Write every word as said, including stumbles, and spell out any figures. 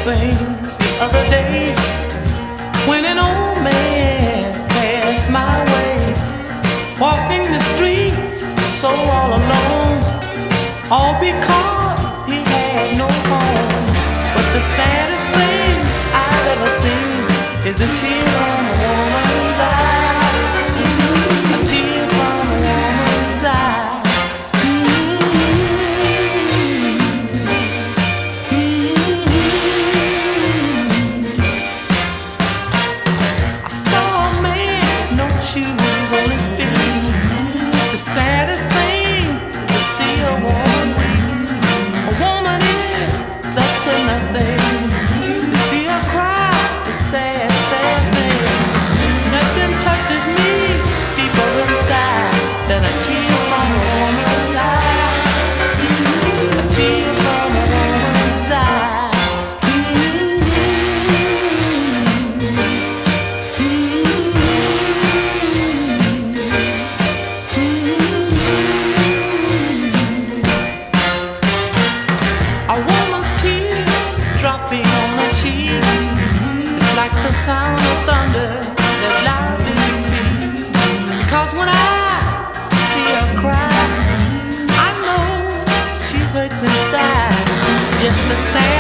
thing the other day when an old man passed my way, walking the streets so all alone, all because he had no home. But the saddest thing I've ever seen is a tear from a woman's eye, a tear from a woman's eye. Shoes on his feet. The saddest thing is to see a woman weep. A woman is up to nothing. To see her cry is sad, sad thing. Nothing touches me deeper inside than a tear from a woman's eye. A tear from a woman's eye. Dropping on her cheek, it's like the sound of thunder that loudly beats. Because when I see her cry, I know she hurts inside. Yes, the sound